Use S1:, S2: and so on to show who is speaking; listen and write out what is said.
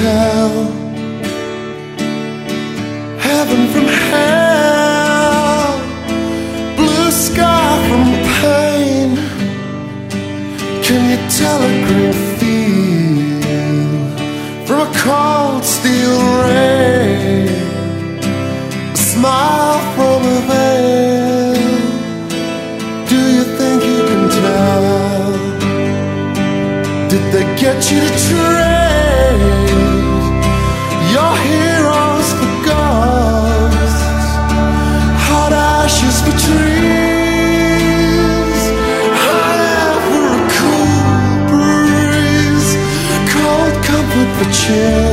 S1: tell heaven from hell, blue sky from pain? Can you tell a green field from a cold steel rain? A smile from a veil. Do you think you can tell? Did they get you to trade your heroes for ghosts, hot ashes for trees, hot air for a cool breeze, cold comfort for cheer?